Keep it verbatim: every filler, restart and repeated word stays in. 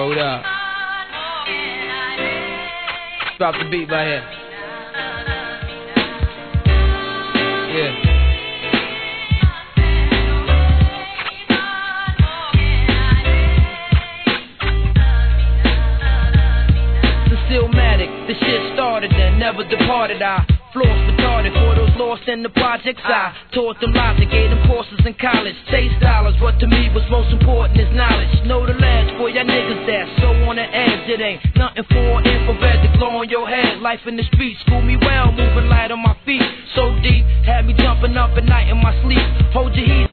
Hold up. Drop the beat right here. Yeah. The shit started and never departed. I floors retarded for those lost in the projects. I taught them logic, gave them courses in college. Chase dollars, but to me what's most important is knowledge. Know the ledge for y'all niggas that's so on the edge. It ain't nothing for infrared to glow on your head. Life in the streets, school me well, moving light on my feet. So deep, had me jumping up at night in my sleep. Hold your heat.